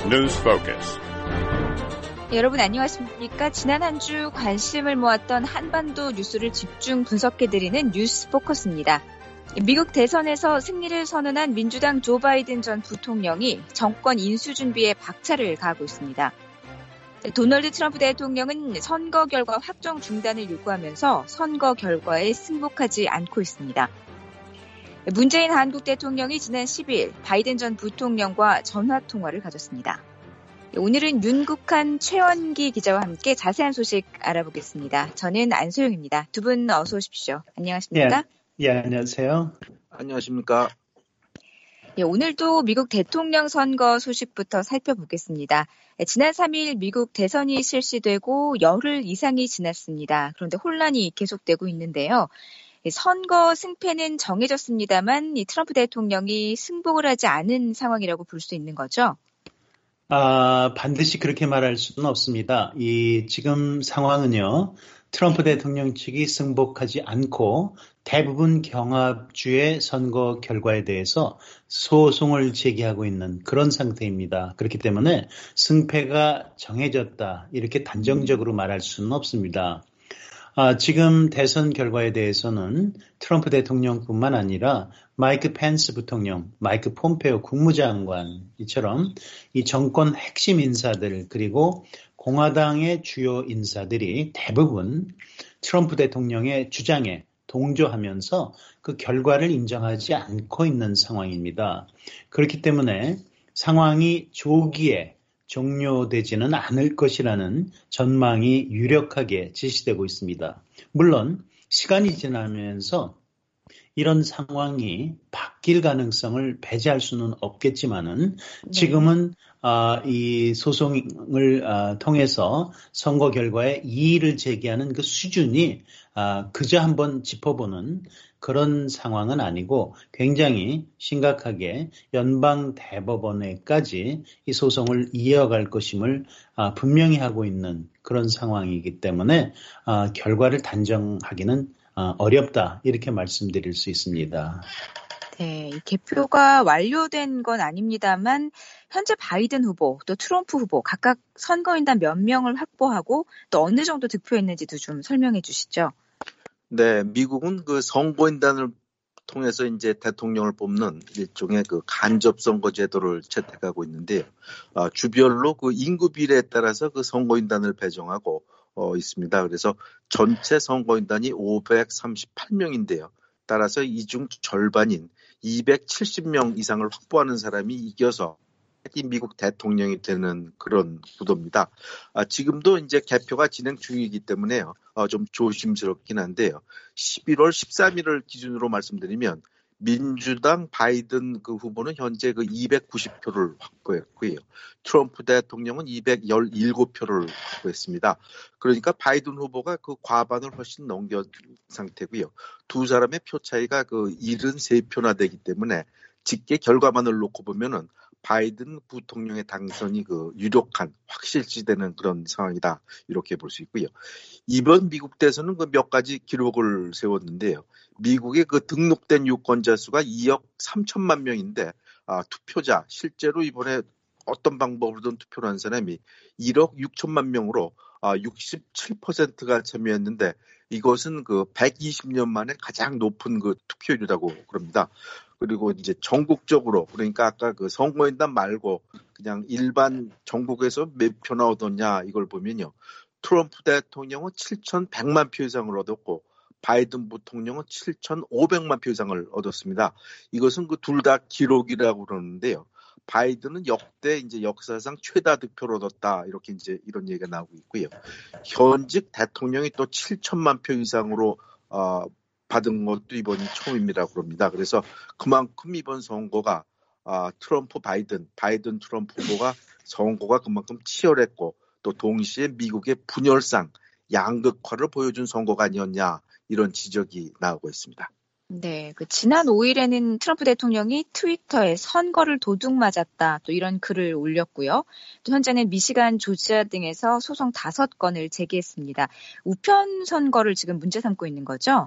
News Focus. 여러분 안녕하십니까? 지난 한 주 관심을 모았던 한반도 뉴스를 집중 분석해드리는 뉴스 포커스입니다. 미국 대선에서 승리를 선언한 민주당 조 바이든 전 부통령이 정권 인수 준비에 박차를 가하고 있습니다. 도널드 트럼프 대통령은 선거 결과 확정 중단을 요구하면서 선거 결과에 승복하지 않고 있습니다. 문재인 한국 대통령이 지난 10일 바이든 전 부통령과 전화통화를 가졌습니다. 오늘은 윤국한 최원기 기자와 함께 자세한 소식 알아보겠습니다. 저는 안소영입니다. 두 분 어서 오십시오. 안녕하십니까? 예, 안녕하세요. 안녕하십니까? 예, 오늘도 미국 대통령 선거 소식부터 살펴보겠습니다. 지난 3일 미국 대선이 실시되고 열흘 이상이 지났습니다. 그런데 혼란이 계속되고 있는데요. 선거 승패는 정해졌습니다만 이 트럼프 대통령이 승복을 하지 않은 상황이라고 볼 수 있는 거죠? 반드시 그렇게 말할 수는 없습니다. 지금 상황은요, 트럼프 대통령 측이 승복하지 않고 대부분 경합주의 선거 결과에 대해서 소송을 제기하고 있는 그런 상태입니다. 그렇기 때문에 승패가 정해졌다, 이렇게 단정적으로 말할 수는 없습니다. 지금 대선 결과에 대해서는 트럼프 대통령뿐만 아니라 마이크 펜스 부통령, 마이크 폼페오 국무장관 이처럼 이 정권 핵심 인사들 그리고 공화당의 주요 인사들이 대부분 트럼프 대통령의 주장에 동조하면서 그 결과를 인정하지 않고 있는 상황입니다. 그렇기 때문에 상황이 조기에 종료되지는 않을 것이라는 전망이 유력하게 제시되고 있습니다. 물론 시간이 지나면서 이런 상황이 바뀔 가능성을 배제할 수는 없겠지만은 지금은 이 소송을 통해서 선거 결과에 이의를 제기하는 그 수준이 그저 한번 짚어보는 그런 상황은 아니고 굉장히 심각하게 연방 대법원에까지 이 소송을 이어갈 것임을 분명히 하고 있는 그런 상황이기 때문에 결과를 단정하기는 어렵다, 이렇게 말씀드릴 수 있습니다. 네, 개표가 완료된 건 아닙니다만 현재 바이든 후보 또 트럼프 후보 각각 선거인단 몇 명을 확보하고 또 어느 정도 득표했는지도 좀 설명해 주시죠. 네, 미국은 그 선거인단을 통해서 이제 대통령을 뽑는 일종의 그 간접 선거 제도를 채택하고 있는데요. 주별로 그 인구 비례에 따라서 그 선거인단을 배정하고 있습니다. 그래서 전체 선거인단이 538명인데요. 따라서 이 중 절반인 270명 이상을 확보하는 사람이 이겨서 미국 대통령이 되는 그런 구도입니다. 지금도 이제 개표가 진행 중이기 때문에요. 좀 조심스럽긴 한데요. 11월 13일을 기준으로 말씀드리면 민주당 바이든 그 후보는 현재 그 290표를 확보했고요. 트럼프 대통령은 217표를 확보했습니다. 그러니까 바이든 후보가 그 과반을 훨씬 넘긴 상태고요. 두 사람의 표 차이가 그 73표나 되기 때문에 직계 결과만을 놓고 보면은 바이든 부통령의 당선이 그 유력한 확실시되는 그런 상황이다, 이렇게 볼 수 있고요. 이번 미국 대선은 그 몇 가지 기록을 세웠는데요. 미국의 그 등록된 유권자 수가 2억 3천만 명인데 투표자 실제로 이번에 어떤 방법으로든 투표를 한 사람이 1억 6천만 명으로 67%가 참여했는데 이것은 그 120년 만에 가장 높은 그 투표율이라고 그럽니다. 그리고 이제 전국적으로, 그러니까 아까 그 선거인단 말고 그냥 일반 전국에서 몇 표나 얻었냐 이걸 보면요. 트럼프 대통령은 7,100만 표 이상을 얻었고 바이든 부통령은 7,500만 표 이상을 얻었습니다. 이것은 그 둘 다 기록이라고 그러는데요. 바이든은 역대 이제 역사상 최다 득표를 얻었다, 이렇게 이제 이런 얘기가 나오고 있고요. 현직 대통령이 또 7천만 표 이상으로 받은 것도 이번이 처음입니다. 그럽니다. 그래서 그만큼 이번 선거가 트럼프 바이든 트럼프 후보가 선거가 그만큼 치열했고 또 동시에 미국의 분열상 양극화를 보여준 선거가 아니었냐, 이런 지적이 나오고 있습니다. 네, 지난 5일에는 트럼프 대통령이 트위터에 선거를 도둑맞았다, 또 이런 글을 올렸고요. 또 현재는 미시간, 조지아 등에서 소송 5건을 제기했습니다. 우편 선거를 지금 문제 삼고 있는 거죠?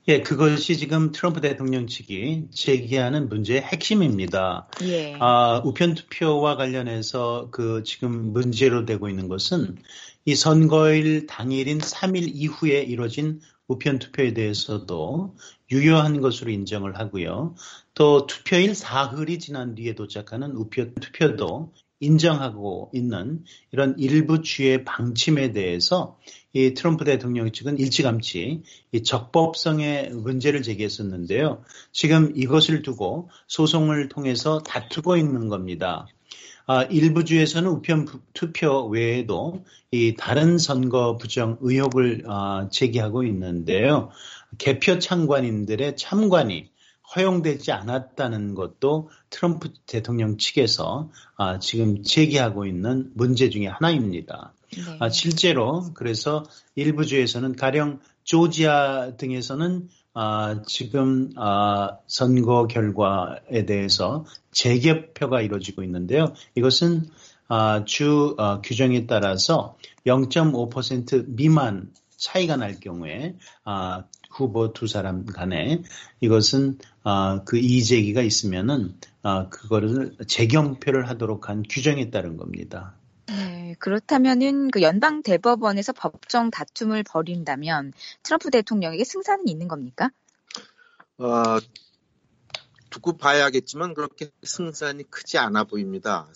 예, 그것이 지금 트럼프 대통령 측이 제기하는 문제의 핵심입니다. 예. 우편 투표와 관련해서 그 지금 문제로 되고 있는 것은 이 선거일 당일인 3일 이후에 이뤄진 우편 투표에 대해서도 유효한 것으로 인정을 하고요. 또 투표일 사흘이 지난 뒤에 도착하는 우편 투표도 인정하고 있는 이런 일부 주의 방침에 대해서 이 트럼프 대통령 측은 일찌감치 이 적법성의 문제를 제기했었는데요. 지금 이것을 두고 소송을 통해서 다투고 있는 겁니다. 일부 주에서는 우편 투표 외에도 이 다른 선거 부정 의혹을 제기하고 있는데요. 개표 참관인들의 참관이 허용되지 않았다는 것도 트럼프 대통령 측에서 지금 제기하고 있는 문제 중에 하나입니다. 네. 실제로 그래서 일부 주에서는 가령 조지아 등에서는 지금 선거 결과에 대해서 재개표가 이루어지고 있는데요. 이것은 주 규정에 따라서 0.5% 미만 차이가 날 경우에 후보 두 사람 간에 이것은 그 이의제기가 있으면은 그거를 재경표를 하도록 한 규정에 따른 겁니다. 네, 그렇다면은 그 연방 대법원에서 법정 다툼을 벌인다면 트럼프 대통령에게 승산은 있는 겁니까? 두고 봐야겠지만 그렇게 승산이 크지 않아 보입니다.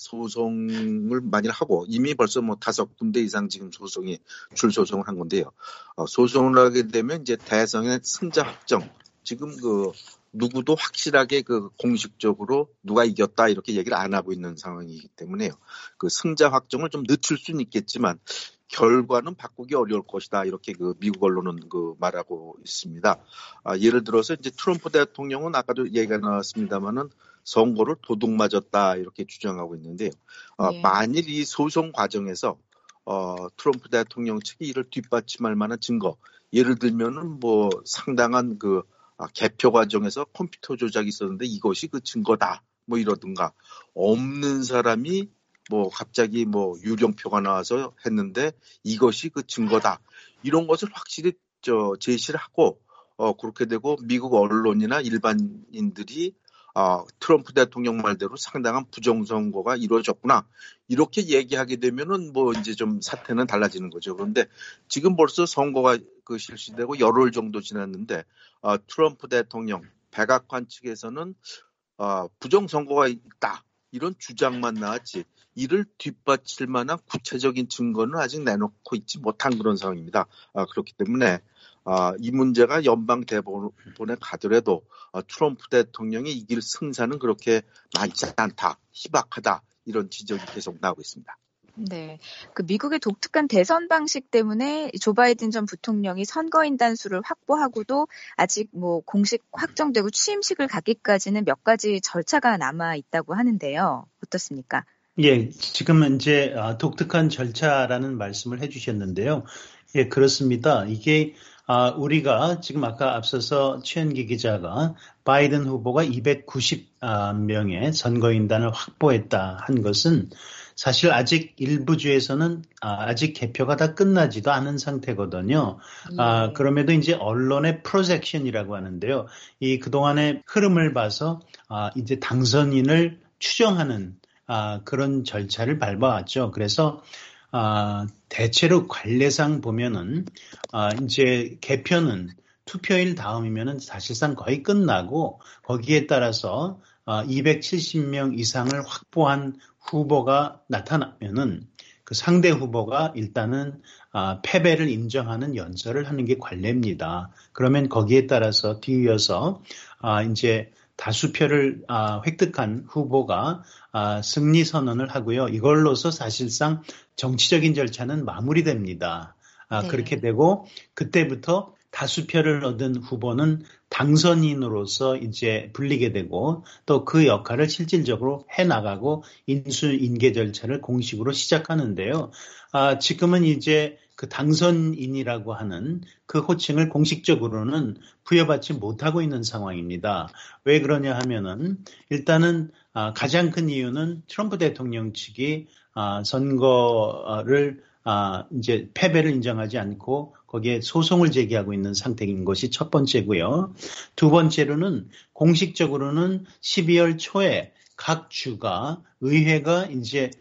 소송을 만일 하고 이미 벌써 5군데 이상 지금 줄 소송을 한 건데요. 소송을 하게 되면 이제 대선의 승자 확정, 지금 누구도 확실하게 공식적으로 누가 이겼다 이렇게 얘기를 안 하고 있는 상황이기 때문에요. 승자 확정을 좀 늦출 수는 있겠지만 결과는 바꾸기 어려울 것이다. 이렇게 미국 언론은 말하고 있습니다. 예를 들어서 이제 트럼프 대통령은 아까도 얘기가 나왔습니다만은 선거를 도둑 맞았다 이렇게 주장하고 있는데요. 네. 만일 이 소송 과정에서 트럼프 대통령 측이 이를 뒷받침할 만한 증거, 예를 들면은 상당한 개표 과정에서 컴퓨터 조작이 있었는데 이것이 그 증거다. 이러든가 없는 사람이 갑자기 유령표가 나와서 했는데 이것이 그 증거다. 이런 것을 확실히 제시를 하고 그렇게 되고 미국 언론이나 일반인들이 트럼프 대통령 말대로 상당한 부정선거가 이루어졌구나. 이렇게 얘기하게 되면은 이제 좀 사태는 달라지는 거죠. 그런데 지금 벌써 선거가 실시되고 열흘 정도 지났는데 트럼프 대통령 백악관 측에서는 부정선거가 있다. 이런 주장만 나왔지 이를 뒷받칠 만한 구체적인 증거는 아직 내놓고 있지 못한 그런 상황입니다. 그렇기 때문에 이 문제가 연방 대법원에 가더라도 트럼프 대통령이 이길 승산은 그렇게 많지 않다, 희박하다 이런 지적이 계속 나오고 있습니다. 네, 미국의 독특한 대선 방식 때문에 조 바이든 전 부통령이 선거인단 수를 확보하고도 아직 공식 확정되고 취임식을 갖기까지는 몇 가지 절차가 남아 있다고 하는데요. 어떻습니까? 예, 지금 이제 독특한 절차라는 말씀을 해주셨는데요. 예, 그렇습니다. 이게 우리가 지금 아까 앞서서 최현기 기자가 바이든 후보가 290명의 선거인단을 확보했다 한 것은 사실 아직 일부 주에서는 아직 개표가 다 끝나지도 않은 상태거든요. 예. 그럼에도 이제 언론의 프로젝션이라고 하는데요. 이 그동안의 흐름을 봐서 이제 당선인을 추정하는 그런 절차를 밟아왔죠. 그래서 대체로 관례상 보면은 이제 개표는 투표일 다음이면은 사실상 거의 끝나고 거기에 따라서 270명 이상을 확보한 후보가 나타나면은 그 상대 후보가 일단은 패배를 인정하는 연설을 하는 게 관례입니다. 그러면 거기에 따라서 뒤이어서 이제 다수표를 획득한 후보가 승리 선언을 하고요. 이걸로서 사실상 정치적인 절차는 마무리됩니다. 네. 그렇게 되고 그때부터 다수표를 얻은 후보는 당선인으로서 이제 불리게 되고 또 그 역할을 실질적으로 해나가고 인수인계 절차를 공식으로 시작하는데요. 지금은 이제 그 당선인이라고 하는 그 호칭을 공식적으로는 부여받지 못하고 있는 상황입니다. 왜 그러냐 하면은 일단은 가장 큰 이유는 트럼프 대통령 측이 선거를 이제 패배를 인정하지 않고 거기에 소송을 제기하고 있는 상태인 것이 첫 번째고요. 두 번째로는 공식적으로는 12월 초에 각 주가 의회가 이제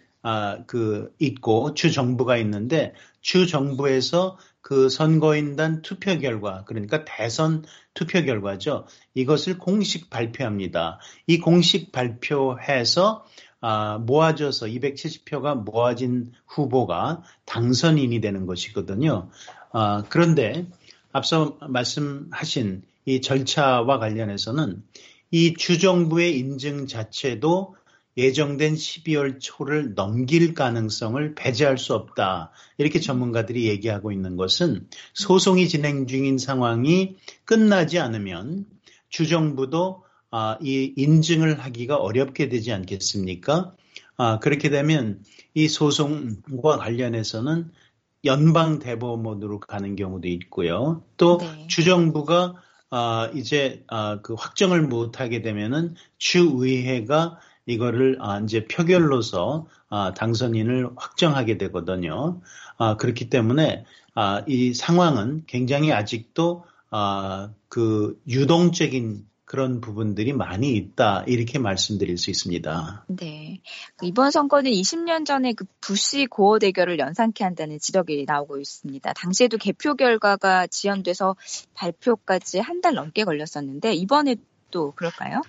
있고 주 정부가 있는데 주 정부에서 그 선거인단 투표 결과, 그러니까 대선 투표 결과죠. 이것을 공식 발표합니다. 이 공식 발표해서 모아져서 270표가 모아진 후보가 당선인이 되는 것이거든요. 그런데 앞서 말씀하신 이 절차와 관련해서는 이 주정부의 인증 자체도 예정된 12월 초를 넘길 가능성을 배제할 수 없다. 이렇게 전문가들이 얘기하고 있는 것은 소송이 진행 중인 상황이 끝나지 않으면 주정부도 이 인증을 하기가 어렵게 되지 않겠습니까? 그렇게 되면 이 소송과 관련해서는 연방 대법원으로 가는 경우도 있고요. 또 네. 주정부가 이제 그 확정을 못하게 되면은 주의회가 이거를 이제 표결로서 당선인을 확정하게 되거든요. 그렇기 때문에 이 상황은 굉장히 아직도 그 유동적인 그런 부분들이 많이 있다 이렇게 말씀드릴 수 있습니다. 네, 이번 선거는 20년 전에 그 부시 고어 대결을 연상케 한다는 지적이 나오고 있습니다. 당시에도 개표 결과가 지연돼서 발표까지 한 달 넘게 걸렸었는데 이번에도 그럴까요?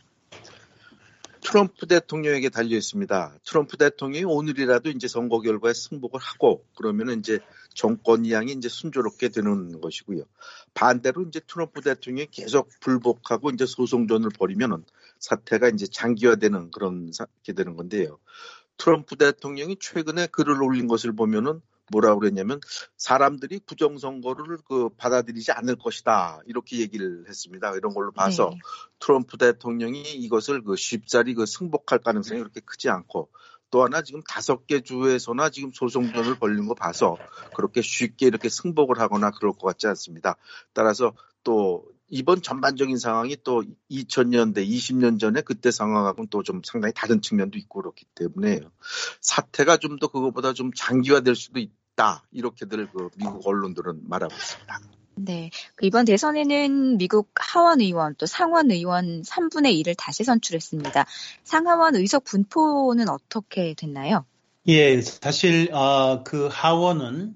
트럼프 대통령에게 달려 있습니다. 트럼프 대통령이 오늘이라도 이제 선거 결과에 승복을 하고 그러면은 이제 정권 이양이 이제 순조롭게 되는 것이고요. 반대로 이제 트럼프 대통령이 계속 불복하고 이제 소송전을 벌이면은 사태가 이제 장기화되는 그런 게 되는 건데요. 트럼프 대통령이 최근에 글을 올린 것을 보면은 뭐라고 그랬냐면 사람들이 부정선거를 받아들이지 않을 것이다 이렇게 얘기를 했습니다. 이런 걸로 봐서 네. 트럼프 대통령이 이것을 쉽사리 승복할 가능성이 그렇게 크지 않고 또 하나 지금 5개 주에서나 지금 소송전을 벌린 거 봐서 그렇게 쉽게 이렇게 승복을 하거나 그럴 것 같지 않습니다. 따라서 또 이번 전반적인 상황이 또 2000년대, 20년 전에 그때 상황하고는 또 좀 상당히 다른 측면도 있고 그렇기 때문에 사태가 좀 더 그것보다 좀 장기화될 수도 있다. 이렇게들 미국 언론들은 말하고 있습니다. 네, 이번 대선에는 미국 하원 의원 또 상원 의원 3분의 1을 다시 선출했습니다. 상하원 의석 분포는 어떻게 됐나요? 예, 사실 그 하원은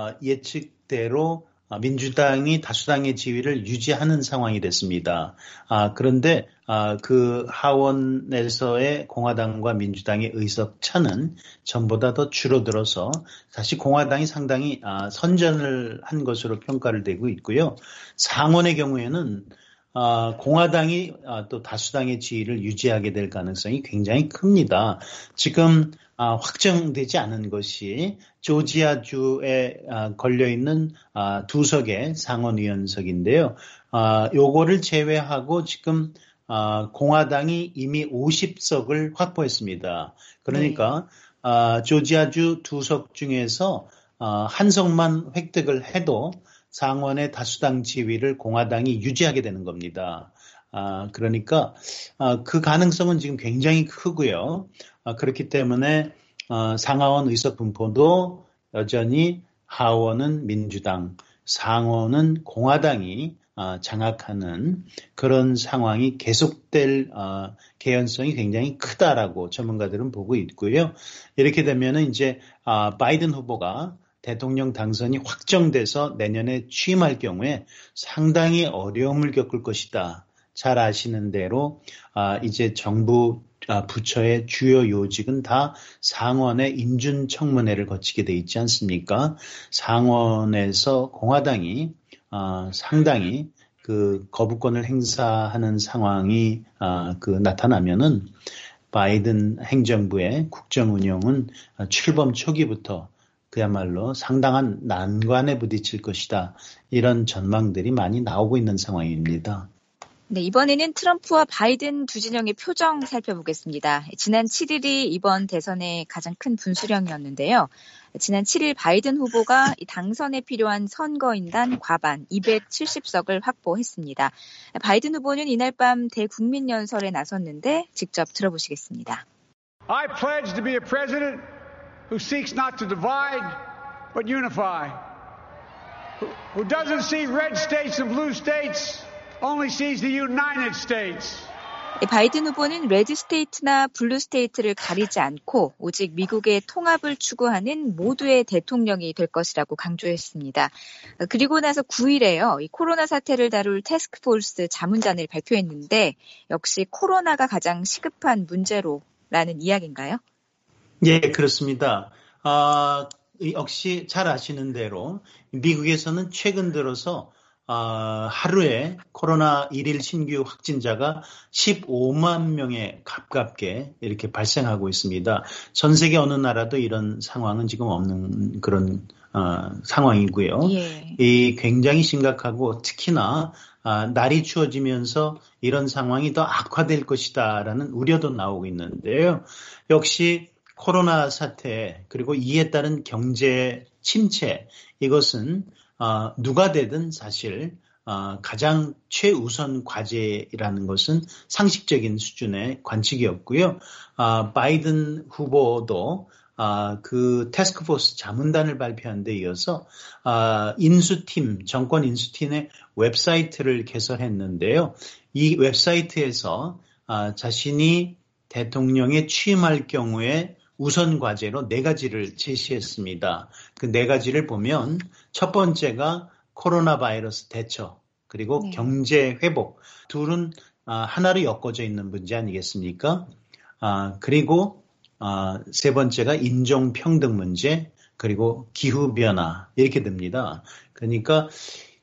예측대로 민주당이 다수당의 지위를 유지하는 상황이 됐습니다. 그런데 그 하원에서의 공화당과 민주당의 의석 차는 전보다 더 줄어들어서 다시 공화당이 상당히 선전을 한 것으로 평가를 되고 있고요. 상원의 경우에는 공화당이 또 다수당의 지위를 유지하게 될 가능성이 굉장히 큽니다. 지금 확정되지 않은 것이 조지아주에 걸려있는 2석의 상원의원석인데요. 요거를 제외하고 지금 공화당이 이미 50석을 확보했습니다. 그러니까 조지아주 2석 중에서 한 석만 획득을 해도 상원의 다수당 지위를 공화당이 유지하게 되는 겁니다. 그러니까 그 가능성은 지금 굉장히 크고요. 그렇기 때문에 상하원 의석 분포도 여전히 하원은 민주당, 상원은 공화당이 장악하는 그런 상황이 계속될 개연성이 굉장히 크다라고 전문가들은 보고 있고요. 이렇게 되면은 이제 바이든 후보가 대통령 당선이 확정돼서 내년에 취임할 경우에 상당히 어려움을 겪을 것이다. 잘 아시는 대로 이제 정부 부처의 주요 요직은 다 상원의 인준청문회를 거치게 돼 있지 않습니까? 상원에서 공화당이 상당히 그 거부권을 행사하는 상황이 나타나면은 바이든 행정부의 국정 운영은 출범 초기부터 그야말로 상당한 난관에 부딪힐 것이다. 이런 전망들이 많이 나오고 있는 상황입니다. 네, 이번에는 트럼프와 바이든 두 진영의 표정 살펴보겠습니다. 지난 7일이 이번 대선의 가장 큰 분수령이었는데요. 지난 7일 바이든 후보가 당선에 필요한 선거인단 과반 270석을 확보했습니다. 바이든 후보는 이날 밤 대국민연설에 나섰는데 직접 들어보시겠습니다. I pledge to be a president who seeks not to divide, but unify. Who doesn't see red states and blue states, only sees the United States. 바이든 후보는 레드 스테이트나 블루 스테이트를 가리지 않고 오직 미국의 통합을 추구하는 모두의 대통령이 될 것이라고 강조했습니다. 그리고 나서 9일에요. 이 코로나 사태를 다룰 태스크포스 자문단을 발표했는데 역시 코로나가 가장 시급한 문제로라는 이야기인가요? 예, 그렇습니다. 역시 잘 아시는 대로 미국에서는 최근 들어서 하루에 코로나 1일 신규 확진자가 15만 명에 가깝게 이렇게 발생하고 있습니다. 전 세계 어느 나라도 이런 상황은 지금 없는 그런 상황이고요. 예. 이 굉장히 심각하고 특히나 날이 추워지면서 이런 상황이 더 악화될 것이다라는 우려도 나오고 있는데요. 역시 코로나 사태 그리고 이에 따른 경제 침체 이것은 누가 되든 사실 가장 최우선 과제라는 것은 상식적인 수준의 관측이었고요. 바이든 후보도 그 태스크포스 자문단을 발표한 데 이어서 정권 인수팀의 웹사이트를 개설했는데요. 이 웹사이트에서 자신이 대통령에 취임할 경우에 우선 과제로 4가지를 제시했습니다. 그 4가지를 보면 첫 번째가 코로나 바이러스 대처, 그리고 경제 회복. 둘은 하나로 엮어져 있는 문제 아니겠습니까? 그리고 세 번째가 인종평등 문제, 그리고 기후변화 이렇게 됩니다. 그러니까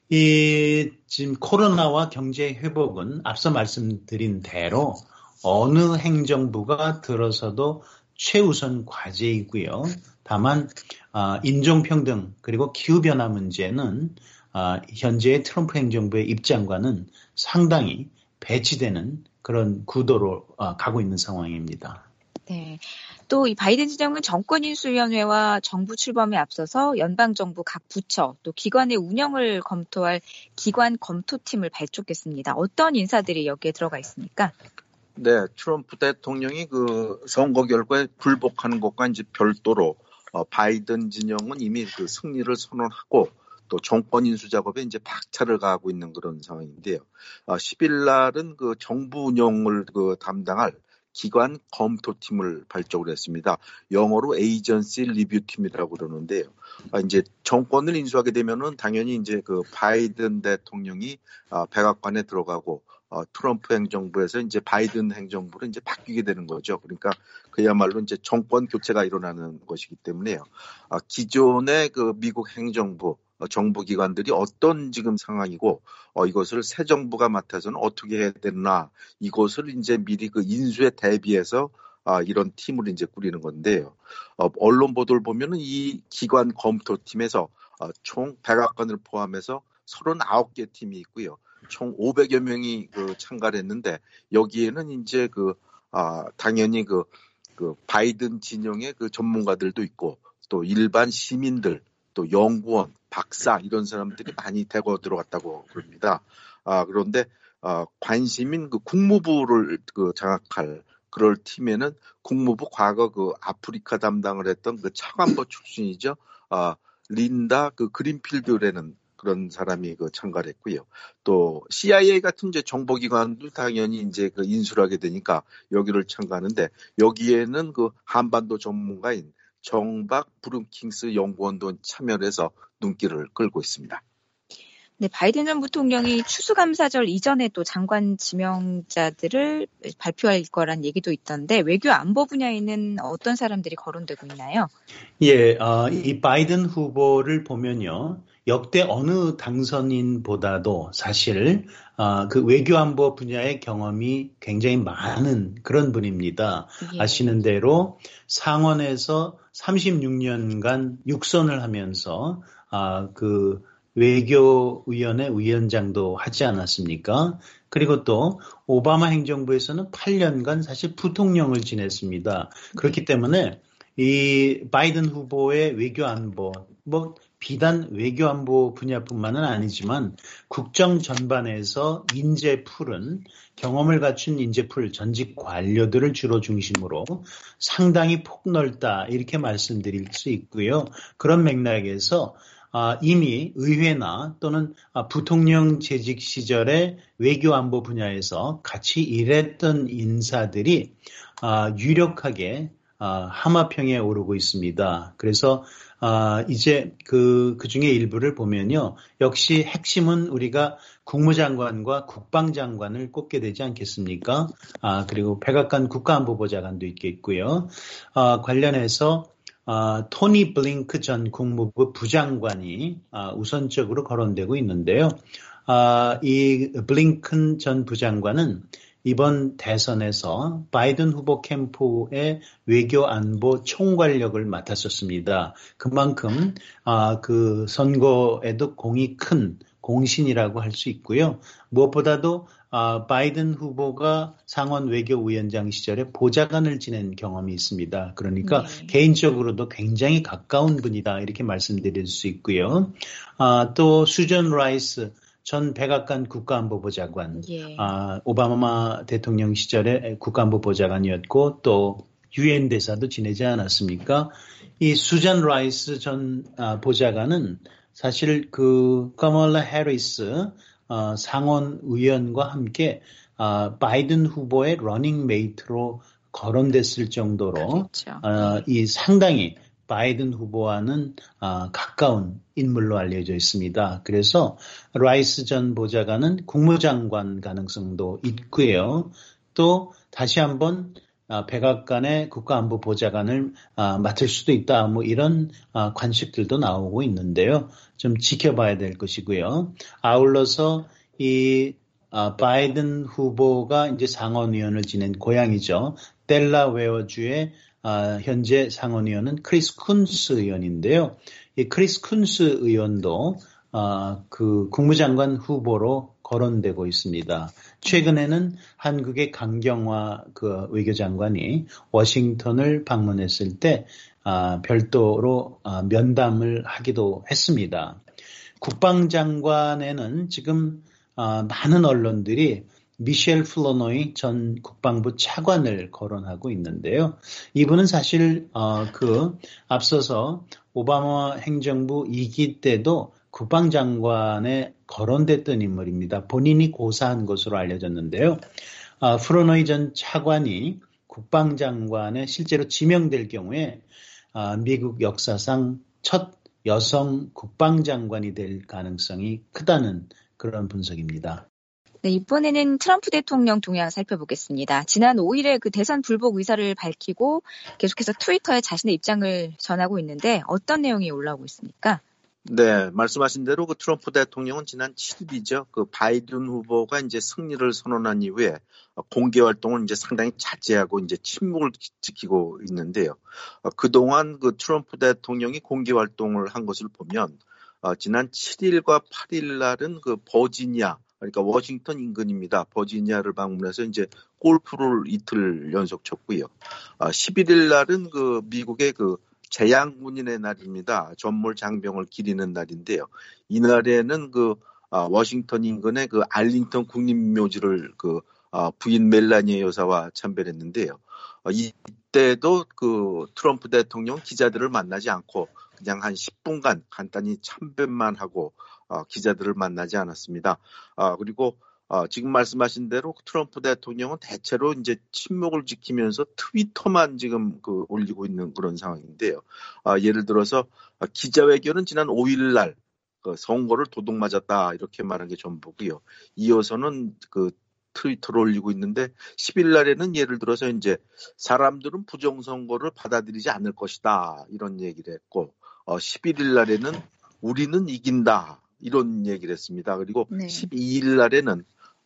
지금 코로나와 경제 회복은 앞서 말씀드린 대로 어느 행정부가 들어서도 최우선 과제이고요. 다만 인종평등 그리고 기후변화 문제는 현재의 트럼프 행정부의 입장과는 상당히 배치되는 그런 구도로 가고 있는 상황입니다. 네. 또 이 바이든 진영은 정권인수위원회와 정부 출범에 앞서서 연방정부 각 부처 또 기관의 운영을 검토할 기관 검토팀을 발족했습니다. 어떤 인사들이 여기에 들어가 있습니까? 네, 트럼프 대통령이 그 선거 결과에 불복하는 것과 이제 별도로 바이든 진영은 이미 그 승리를 선언하고 또 정권 인수 작업에 이제 박차를 가하고 있는 그런 상황인데요. 10일 날은 그 정부 운영을 담당할 기관 검토팀을 발족을 했습니다. 영어로 에이전시 리뷰팀이라고 그러는데요. 이제 정권을 인수하게 되면은 당연히 이제 그 바이든 대통령이 백악관에 들어가고 트럼프 행정부에서 이제 바이든 행정부로 이제 바뀌게 되는 거죠. 그러니까 그야말로 이제 정권 교체가 일어나는 것이기 때문에요. 기존의 그 미국 행정부 정부기관들이 어떤 지금 상황이고 이것을 새 정부가 맡아서는 어떻게 해야 되나 이것을 이제 미리 그 인수에 대비해서 이런 팀을 이제 꾸리는 건데요. 언론 보도를 보면은 이 기관 검토팀에서 총 백악관을 포함해서 39개 팀이 있고요. 총 500여 명이 참가를 했는데 여기에는 이제 당연히 그 바이든 진영의 그 전문가들도 있고 또 일반 시민들 또 연구원, 박사 이런 사람들이 많이 대거 들어갔다고 그럽니다. 그런데 관심인 그 국무부를 장악할 그럴 팀에는 국무부 과거 그 아프리카 담당을 했던 그 차관보 출신이죠. 린다 그린필드라는 그런 사람이 참가를 했고요. 또 CIA 같은 이제 정보기관도 당연히 이제 인수를 하게 되니까 여기를 참가하는데 여기에는 그 한반도 전문가인 정박 브룬킹스 연구원도 참여를 해서 눈길을 끌고 있습니다. 네, 바이든 전 부통령이 추수감사절 이전에 또 장관 지명자들을 발표할 거란 얘기도 있던데 외교 안보 분야에는 어떤 사람들이 거론되고 있나요? 예, 이 바이든 후보를 보면요. 역대 어느 당선인보다도 사실 그 외교 안보 분야의 경험이 굉장히 많은 그런 분입니다. 예. 아시는 대로 상원에서 36년간 육선을 하면서 그 외교위원회 위원장도 하지 않았습니까? 그리고 또 오바마 행정부에서는 8년간 사실 부통령을 지냈습니다. 그렇기 때문에 이 바이든 후보의 외교 안보, 비단 외교안보 분야뿐만은 아니지만 국정 전반에서 인재풀은 경험을 갖춘 인재풀 전직 관료들을 주로 중심으로 상당히 폭넓다 이렇게 말씀드릴 수 있고요. 그런 맥락에서 이미 의회나 또는 부통령 재직 시절에 외교안보 분야에서 같이 일했던 인사들이 유력하게 하마평에 오르고 있습니다. 그래서 이제 그 중에 일부를 보면요. 역시 핵심은 우리가 국무장관과 국방장관을 꼽게 되지 않겠습니까? 그리고 백악관 국가안보보좌관도 있겠고요. 관련해서 토니 블링크 전 국무부 부장관이 우선적으로 거론되고 있는데요. 이 블링컨 전 부장관은 이번 대선에서 바이든 후보 캠프의 외교안보 총괄력을 맡았었습니다. 그만큼 그 선거에도 공이 큰 공신이라고 할 수 있고요. 무엇보다도 바이든 후보가 상원 외교위원장 시절에 보좌관을 지낸 경험이 있습니다. 그러니까 개인적으로도 굉장히 가까운 분이다 이렇게 말씀드릴 수 있고요. 또 수전 라이스 전 백악관 국가안보보좌관, 오바마 대통령 시절에 국가안보보좌관이었고 또 유엔 대사도 지내지 않았습니까? 이 수잔 라이스 전 보좌관은 사실 그 카멀라 해리스 상원 의원과 함께 바이든 후보의 러닝 메이트로 거론됐을 정도로 이 상당히 바이든 후보와는 가까운 인물로 알려져 있습니다. 그래서 라이스 전 보좌관은 국무장관 가능성도 있고요. 또 다시 한번 백악관의 국가안보보좌관을 맡을 수도 있다. 뭐 이런 관측들도 나오고 있는데요. 좀 지켜봐야 될 것이고요. 아울러서 이 바이든 후보가 이제 상원의원을 지낸 고향이죠. 델라웨어주의 현재 상원의원은 크리스 쿤스 의원인데요. 이 크리스 쿤스 의원도 그 국무장관 후보로 거론되고 있습니다. 최근에는 한국의 강경화 그 외교장관이 워싱턴을 방문했을 때 별도로 면담을 하기도 했습니다. 국방장관에는 지금 많은 언론들이 미셸 플러노이 전 국방부 차관을 거론하고 있는데요. 이분은 사실 앞서서 오바마 행정부 2기 때도 국방장관에 거론됐던 인물입니다. 본인이 고사한 것으로 알려졌는데요. 플러노이 전 차관이 국방장관에 실제로 지명될 경우에 미국 역사상 첫 여성 국방장관이 될 가능성이 크다는 그런 분석입니다. 네, 이번에는 트럼프 대통령 동향 살펴보겠습니다. 지난 5일에 그 대선 불복 의사를 밝히고 계속해서 트위터에 자신의 입장을 전하고 있는데 어떤 내용이 올라오고 있습니까? 네, 말씀하신 대로 그 트럼프 대통령은 지난 7일이죠. 그 바이든 후보가 이제 승리를 선언한 이후에 공개 활동을 이제 상당히 자제하고 이제 침묵을 지키고 있는데요. 그동안 그 트럼프 대통령이 공개 활동을 한 것을 보면 지난 7일과 8일 날은 그 버지니아 그러니까 워싱턴 인근입니다. 버지니아를 방문해서 이제 골프를 이틀 연속 쳤고요. 11일 날은 그 미국의 그 재향군인의 날입니다. 전몰 장병을 기리는 날인데요. 이날에는 그 워싱턴 인근의 그 알링턴 국립묘지를 그 부인 멜라니아 여사와 참배했는데요. 이때도 그 트럼프 대통령 기자들을 만나지 않고 그냥 한 10분간 간단히 참배만 하고 기자들을 만나지 않았습니다. 그리고 지금 말씀하신 대로 트럼프 대통령은 대체로 이제 침묵을 지키면서 트위터만 지금 그 올리고 있는 그런 상황인데요. 예를 들어서 기자회견은 지난 5일 날 그 선거를 도둑맞았다 이렇게 말한 게 전부고요. 이어서는 그 트위터를 올리고 있는데 10일 날에는 예를 들어서 이제 사람들은 부정선거를 받아들이지 않을 것이다 이런 얘기를 했고 11일 날에는 우리는 이긴다 이런 얘기를 했습니다. 그리고 12일 날에는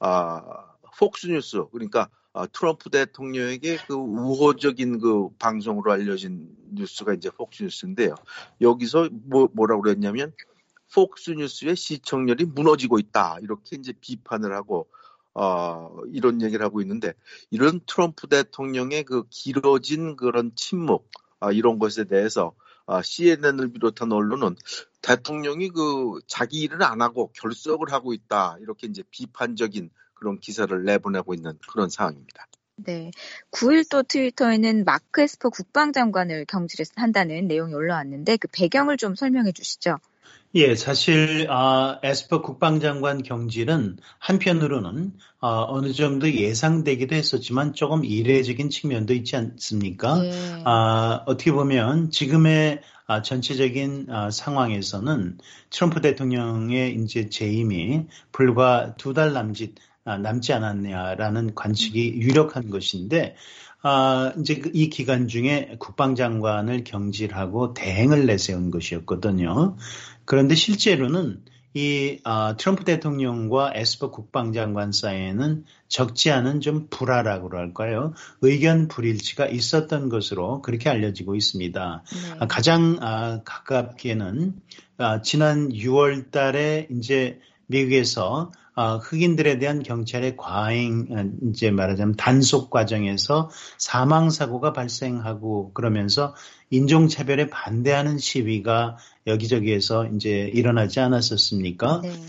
폭스뉴스 그러니까 트럼프 대통령에게 그 우호적인 그 방송으로 알려진 뉴스가 이제 폭스뉴스인데요. 여기서 뭐라고 그랬냐면 폭스뉴스의 시청률이 무너지고 있다 이렇게 이제 비판을 하고 이런 얘기를 하고 있는데 이런 트럼프 대통령의 그 길어진 그런 침묵 이런 것에 대해서 CNN을 비롯한 언론은 대통령이 그 자기 일을 안 하고 결석을 하고 있다 이렇게 이제 비판적인 그런 기사를 내보내고 있는 그런 상황입니다. 네, 9일 또 트위터에는 마크 에스퍼 국방장관을 경질한다는 내용이 올라왔는데 그 배경을 좀 설명해 주시죠. 예, 사실 에스퍼 국방장관 경질은 한편으로는 어느 정도 예상되기도 했었지만 조금 이례적인 측면도 있지 않습니까? 예. 어떻게 보면 지금의 전체적인 상황에서는 트럼프 대통령의 이제 재임이 불과 2달 남지 않았냐라는 관측이 유력한 것인데, 이제 이 기간 중에 국방장관을 경질하고 대행을 내세운 것이었거든요. 그런데 실제로는 이 트럼프 대통령과 에스퍼 국방장관 사이에는 적지 않은 좀 불화라고 할까요? 의견 불일치가 있었던 것으로 그렇게 알려지고 있습니다. 네. 가장 가깝게는 지난 6월 달에 이제 미국에서 흑인들에 대한 경찰의 과잉, 이제 말하자면 단속 과정에서 사망 사고가 발생하고 그러면서 인종차별에 반대하는 시위가 여기저기에서 이제 일어나지 않았었습니까? 네.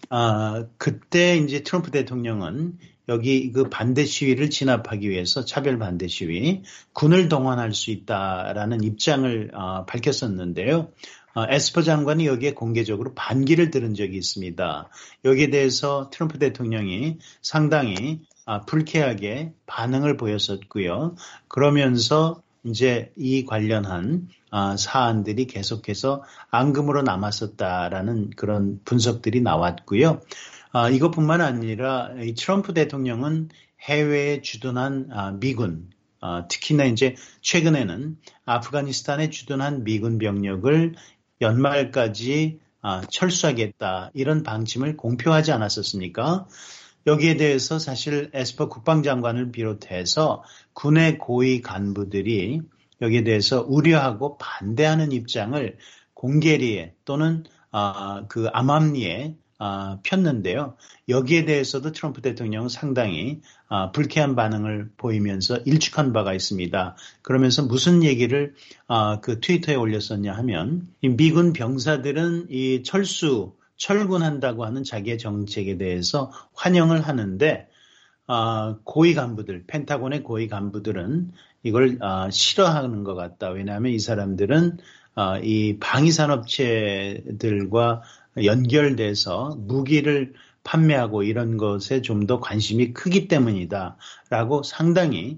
그때 이제 트럼프 대통령은 여기 그 반대 시위를 진압하기 위해서 차별 반대 시위, 군을 동원할 수 있다라는 입장을 밝혔었는데요. 에스퍼 장관이 여기에 공개적으로 반기를 들은 적이 있습니다. 여기에 대해서 트럼프 대통령이 상당히 불쾌하게 반응을 보였었고요. 그러면서 이제 이 관련한 사안들이 계속해서 앙금으로 남았었다라는 그런 분석들이 나왔고요. 이것뿐만 아니라 이 트럼프 대통령은 해외에 주둔한 미군, 특히나 이제 최근에는 아프가니스탄에 주둔한 미군 병력을 연말까지 철수하겠다 이런 방침을 공표하지 않았었습니까? 여기에 대해서 사실 에스퍼 국방장관을 비롯해서 군의 고위 간부들이 여기에 대해서 우려하고 반대하는 입장을 공개리에 또는 그 암암리에 폈는데요. 여기에 대해서도 트럼프 대통령은 상당히 불쾌한 반응을 보이면서 일축한 바가 있습니다. 그러면서 무슨 얘기를 그 트위터에 올렸었냐 하면 이 미군 병사들은 이 철군한다고 하는 자기의 정책에 대해서 환영을 하는데 고위 간부들, 펜타곤의 고위 간부들은 이걸 싫어하는 것 같다. 왜냐하면 이 사람들은 이 방위산업체들과 연결돼서 무기를 판매하고 이런 것에 좀 더 관심이 크기 때문이다라고 상당히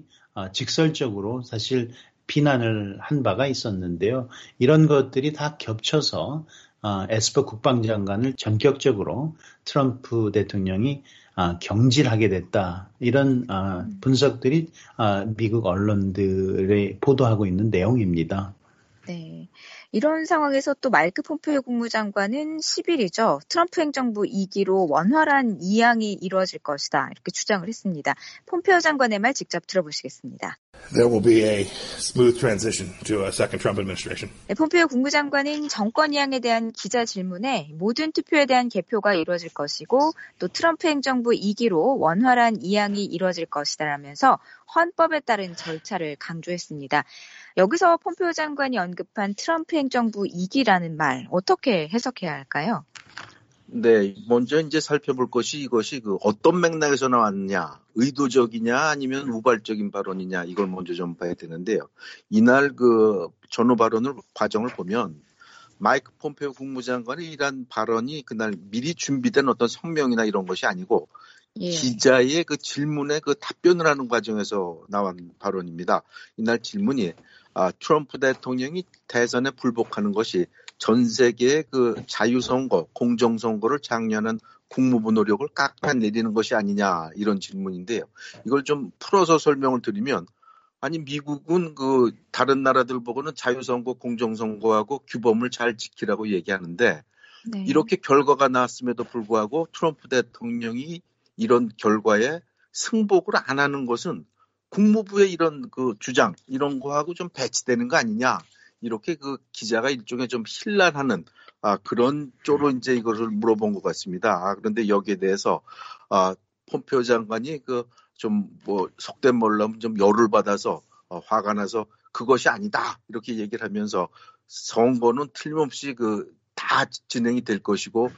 직설적으로 사실 비난을 한 바가 있었는데요. 이런 것들이 다 겹쳐서 에스퍼 국방장관을 전격적으로 트럼프 대통령이 경질하게 됐다. 이런 분석들이 미국 언론들이 보도하고 있는 내용입니다. 네. 이런 상황에서 또 마이크 폼페이오 국무장관은 10일이죠. 트럼프 행정부 2기로 원활한 이양이 이루어질 것이다. 이렇게 주장을 했습니다. 폼페이오 장관의 말 직접 들어보시겠습니다. There will be a smooth transition to a second Trump administration. 네, 폼페이오 국무장관은 정권 이양에 대한 기자 질문에 모든 투표에 대한 개표가 이루어질 것이고 또 트럼프 행정부 2기로 원활한 이양이 이루어질 것이다라면서 헌법에 따른 절차를 강조했습니다. 여기서 폼페이오 장관이 언급한 트럼프 행정부 2기라는 말 어떻게 해석해야 할까요? 네, 먼저 이제 살펴볼 것이 이것이 그 어떤 맥락에서 나왔냐, 의도적이냐 아니면 우발적인 발언이냐 이걸 먼저 좀 봐야 되는데요. 이날 그 전후 과정을 보면 마이크 폼페이오 국무장관의 이러한 발언이 그날 미리 준비된 어떤 성명이나 이런 것이 아니고 기자의 그 질문에 그 답변을 하는 과정에서 나온 발언입니다. 이날 질문이 트럼프 대통령이 대선에 불복하는 것이 전 세계의 그 자유선거, 공정선거를 장려하는 국무부 노력을 깎아내리는 것이 아니냐 이런 질문인데요. 이걸 좀 풀어서 설명을 드리면 아니 미국은 그 다른 나라들 보고는 자유선거, 공정선거하고 규범을 잘 지키라고 얘기하는데 네. 이렇게 결과가 나왔음에도 불구하고 트럼프 대통령이 이런 결과에 승복을 안 하는 것은 국무부의 이런 그 주장 이런 거하고 좀 배치되는 거 아니냐 이렇게 그 기자가 일종의 좀 힐난하는 그런 쪽으로 이제 이것을 물어본 것 같습니다. 그런데 여기에 대해서 폼페이오 장관이 그 좀 뭐 속된 말로 하면 좀 열을 받아서 화가 나서 그것이 아니다 이렇게 얘기를 하면서 선거는 틀림없이 다 진행이 될 것이고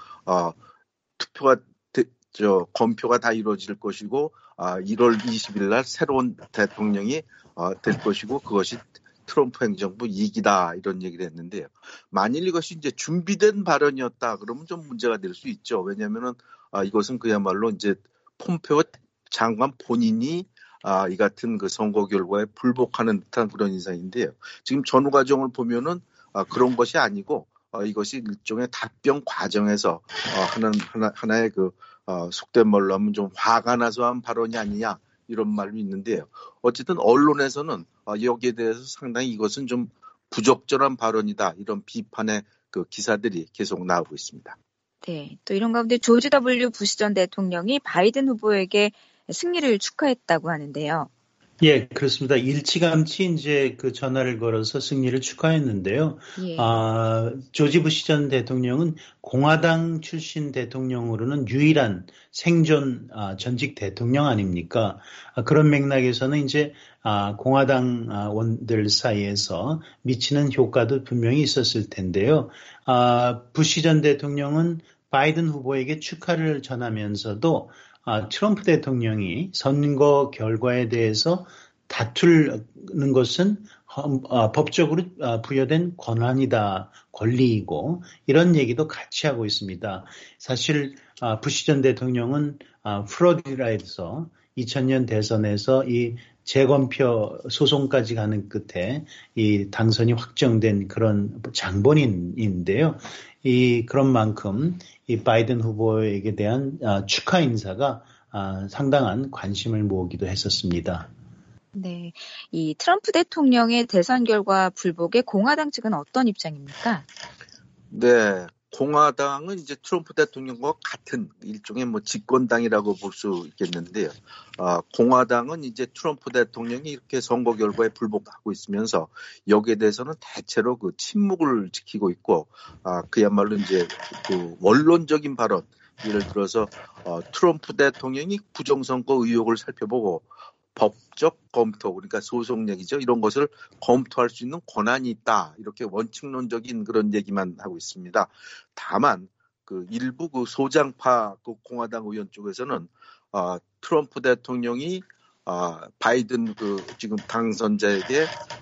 검표가 다 이루어질 것이고 1월 20일 날 새로운 대통령이 될 것이고 그것이 트럼프 행정부 이익이다 이런 얘기를 했는데요. 만일 이것이 이제 준비된 발언이었다 그러면 좀 문제가 될 수 있죠. 왜냐하면은 이것은 그야말로 이제 폼페오 장관 본인이 이 같은 그 선거 결과에 불복하는 듯한 그런 인상인데요. 지금 전후 과정을 보면은 그런 것이 아니고 이것이 일종의 답변 과정에서 하나의 속된 말로 하면 좀 화가 나서 한 발언이 아니냐 이런 말도 있는데요. 어쨌든 언론에서는 여기에 대해서 상당히 이것은 좀 부적절한 발언이다 이런 비판의 그 기사들이 계속 나오고 있습니다. 네, 또 이런 가운데 조지 W. 부시 전 대통령이 바이든 후보에게 승리를 축하했다고 하는데요. 예, 그렇습니다. 일찌감치 이제 그 전화를 걸어서 승리를 축하했는데요. 예. 조지 부시 전 대통령은 공화당 출신 대통령으로는 유일한 생존 전직 대통령 아닙니까? 그런 맥락에서는 이제 공화당 원들 사이에서 미치는 효과도 분명히 있었을 텐데요. 부시 전 대통령은 바이든 후보에게 축하를 전하면서도 트럼프 대통령이 선거 결과에 대해서 다투는 것은 법적으로 부여된 권한이다, 권리이고 이런 얘기도 같이 하고 있습니다. 사실 부시 전 대통령은 플로리다에서 2000년 대선에서 이 재검표 소송까지 가는 끝에 이 당선이 확정된 그런 장본인인데요. 그런 만큼 이 바이든 후보에게 대한 축하 인사가 상당한 관심을 모으기도 했었습니다. 네, 이 트럼프 대통령의 대선 결과 불복에 공화당 측은 어떤 입장입니까? 네, 공화당은 이제 트럼프 대통령과 같은 일종의 집권당이라고 볼 수 있겠는데요. 공화당은 이제 트럼프 대통령이 이렇게 선거 결과에 불복하고 있으면서 여기에 대해서는 대체로 그 침묵을 지키고 있고, 그야말로 이제 그 원론적인 발언, 예를 들어서 트럼프 대통령이 부정선거 의혹을 살펴보고 법적 검토, 그러니까 소송 얘기죠. 이런 것을 검토할 수 있는 권한이 있다. 이렇게 원칙론적인 그런 얘기만 하고 있습니다. 다만 일부 소장파 공화당 의원 쪽에서는 트럼프 대통령이 바이든 지금 당선자에게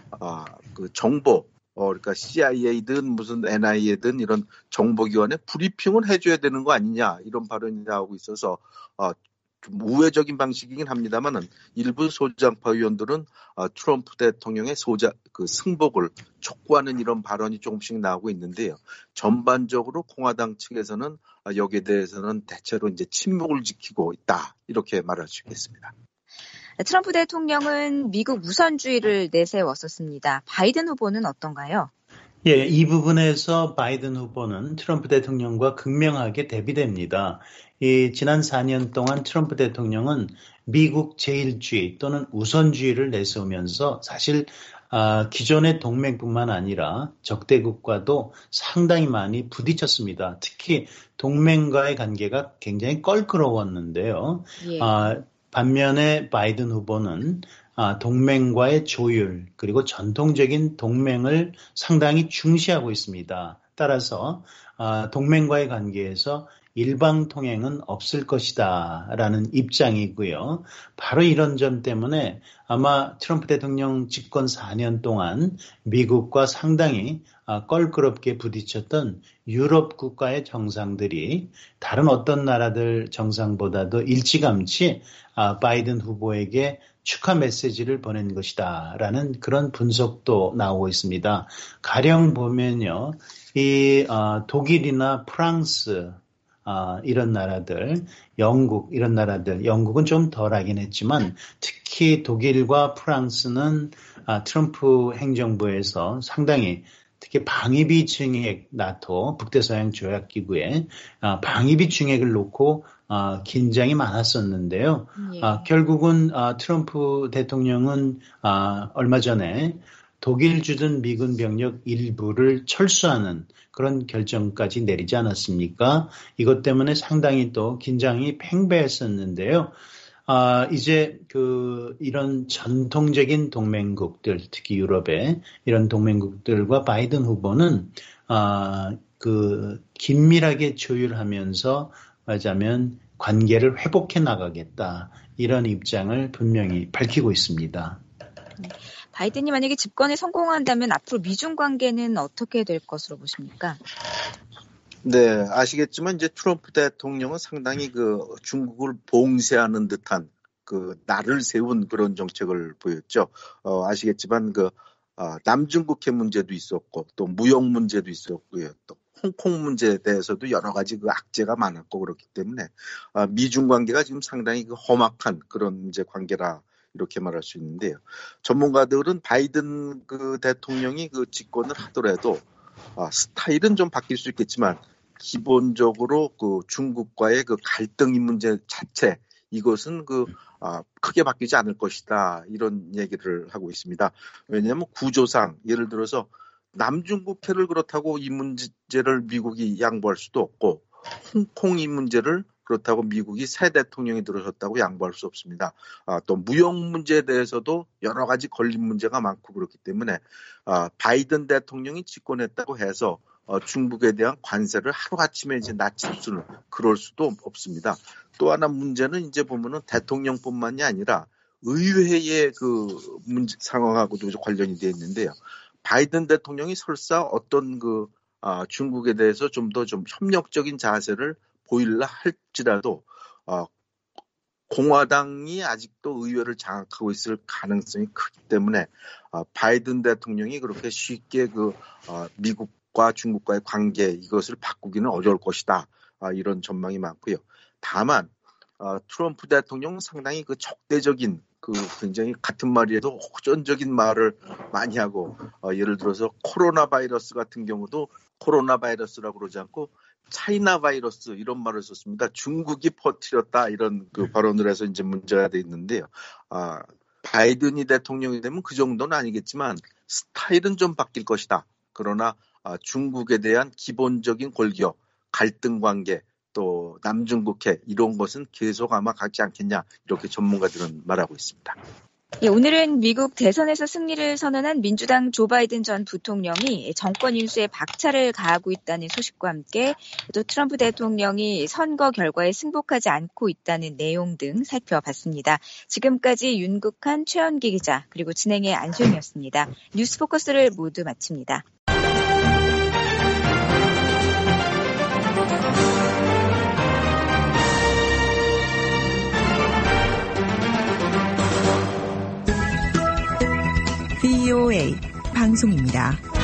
정보, 그러니까 CIA든 무슨 NIA든 이런 정보기관에 브리핑을 해줘야 되는 거 아니냐 이런 발언이 나오고 있어서 좀 우회적인 방식이긴 합니다만은 일부 소장파 의원들은 트럼프 대통령의 승복을 촉구하는 이런 발언이 조금씩 나오고 있는데요. 전반적으로 공화당 측에서는 여기에 대해서는 대체로 이제 침묵을 지키고 있다 이렇게 말할 수 있겠습니다. 트럼프 대통령은 미국 우선주의를 내세웠었습니다. 바이든 후보는 어떤가요? 예, 이 부분에서 바이든 후보는 트럼프 대통령과 극명하게 대비됩니다. 지난 4년 동안 트럼프 대통령은 미국 제일주의 또는 우선주의를 내세우면서 사실 기존의 동맹뿐만 아니라 적대국과도 상당히 많이 부딪혔습니다. 특히 동맹과의 관계가 굉장히 껄끄러웠는데요. 예. 반면에 바이든 후보는 동맹과의 조율 그리고 전통적인 동맹을 상당히 중시하고 있습니다. 따라서 동맹과의 관계에서 일방통행은 없을 것이다 라는 입장이고요. 바로 이런 점 때문에 아마 트럼프 대통령 집권 4년 동안 미국과 상당히 껄끄럽게 부딪혔던 유럽 국가의 정상들이 다른 어떤 나라들 정상보다도 일찌감치 바이든 후보에게 축하 메시지를 보낸 것이다 라는 그런 분석도 나오고 있습니다. 가령 보면요. 독일이나 프랑스 이런 나라들, 영국 이런 나라들, 영국은 좀 덜하긴 했지만 특히 독일과 프랑스는 트럼프 행정부에서 상당히 특히 방위비 증액 나토 북대서양 조약기구에 방위비 증액을 놓고 긴장이 많았었는데요. 예. 결국은 트럼프 대통령은 얼마 전에 독일 주둔 미군 병력 일부를 철수하는 그런 결정까지 내리지 않았습니까? 이것 때문에 상당히 또 긴장이 팽배했었는데요. 이제 이런 전통적인 동맹국들, 특히 유럽의 이런 동맹국들과 바이든 후보는 긴밀하게 조율하면서 말하자면 관계를 회복해 나가겠다. 이런 입장을 분명히 밝히고 있습니다. 바이든이 만약에 집권에 성공한다면 앞으로 미중 관계는 어떻게 될 것으로 보십니까? 네, 아시겠지만 이제 트럼프 대통령은 상당히 중국을 봉쇄하는 듯한 날을 세운 그런 정책을 보였죠. 아시겠지만 남중국해 문제도 있었고 또 무역 문제도 있었고요. 또 홍콩 문제에 대해서도 여러 가지 악재가 많았고 그렇기 때문에 미중 관계가 지금 상당히 험악한 그런 이제 관계라 이렇게 말할 수 있는데요. 전문가들은 바이든 대통령이 집권을 하더라도 스타일은 좀 바뀔 수 있겠지만 기본적으로 중국과의 갈등의 문제 자체 이것은 크게 바뀌지 않을 것이다 이런 얘기를 하고 있습니다. 왜냐하면 구조상 예를 들어서 남중국해를 그렇다고 이 문제를 미국이 양보할 수도 없고 홍콩 이 문제를 그렇다고 미국이 새 대통령이 들어섰다고 양보할 수 없습니다. 또 무역 문제에 대해서도 여러 가지 걸린 문제가 많고 그렇기 때문에 바이든 대통령이 집권했다고 해서 중국에 대한 관세를 하루아침에 이제 낮출 수는 그럴 수도 없습니다. 또 하나 문제는 이제 보면은 대통령뿐만이 아니라 의회의 문제 상황하고도 관련이 되어 있는데요. 바이든 대통령이 설사 어떤 중국에 대해서 좀 더 협력적인 자세를 보일라 할지라도 공화당이 아직도 의회를 장악하고 있을 가능성이 크기 때문에 바이든 대통령이 그렇게 쉽게 미국과 중국과의 관계 이것을 바꾸기는 어려울 것이다. 이런 전망이 많고요. 다만 트럼프 대통령은 상당히 적대적인 굉장히 같은 말이라도 호전적인 말을 많이 하고 예를 들어서 코로나 바이러스 같은 경우도 코로나 바이러스라고 그러지 않고 차이나 바이러스 이런 말을 썼습니다. 중국이 퍼뜨렸다 이런 발언을 해서 이제 문제가 돼 있는데요. 바이든이 대통령이 되면 그 정도는 아니겠지만 스타일은 좀 바뀔 것이다. 그러나 중국에 대한 기본적인 골격, 갈등 관계 또 남중국해 이런 것은 계속 아마 가지 않겠냐 이렇게 전문가들은 말하고 있습니다. 예, 오늘은 미국 대선에서 승리를 선언한 민주당 조 바이든 전 부통령이 정권 인수에 박차를 가하고 있다는 소식과 함께 또 트럼프 대통령이 선거 결과에 승복하지 않고 있다는 내용 등 살펴봤습니다. 지금까지 윤국한, 최연기 기자 그리고 진행의 안소영이었습니다. 뉴스포커스를 모두 마칩니다. VOA 방송입니다.